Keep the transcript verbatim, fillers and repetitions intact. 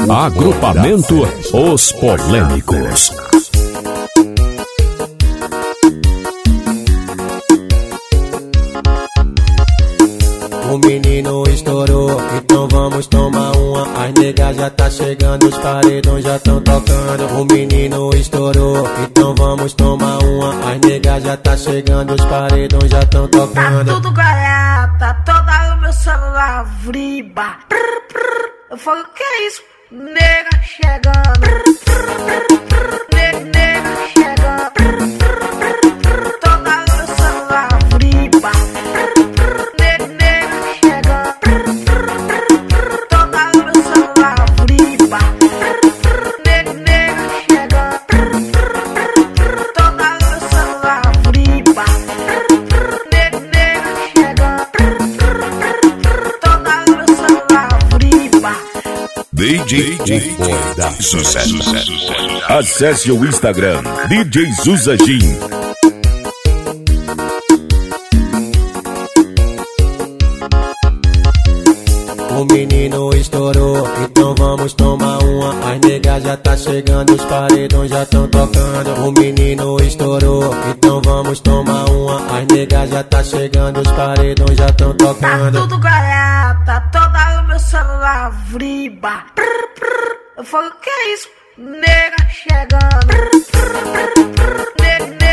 Agrupamento Os Polêmicos. O menino estourou, então vamos tomar uma. As negas já tá chegando, os paredões já tão tocando. O menino estourou, então vamos tomar uma. As negas já tá chegando, os paredões já tão tocando. Tá tudo garata, toda o meu celular vriba. Prr, prr. Eu falo, que é isso? Nega chegando. Prr, prr, prr, prr. Ne- Nega chegando. Prr, prr, prr, prr. Toda o meu celular vriba. Prr, prr. Ne- Nega chegando. Prr, prr, prr, prr. Toda o meu celular vriba. Prr, prr. Ne- Nega chegando. Prr, prr, prr, prr. Toda o meu celular vriba. Prr, prr. Ne- Nega chegando. Prr, prr, prr, prr. Toda o meu celular vriba. D J Boy da Sucesso. Acesse o Instagram D J Zuzagin. O menino estourou, então vamos tomar uma. As negas já tá chegando, os paredões já tão tocando. O menino estourou, então vamos tomar uma. As negas já tá chegando, os paredões já tão Tá tocando. tudo garata, toda o meu celular vriba. Prr, prr. Eu falo, que é isso? Nega chegando. Prr, prr, prr, prr. Ne-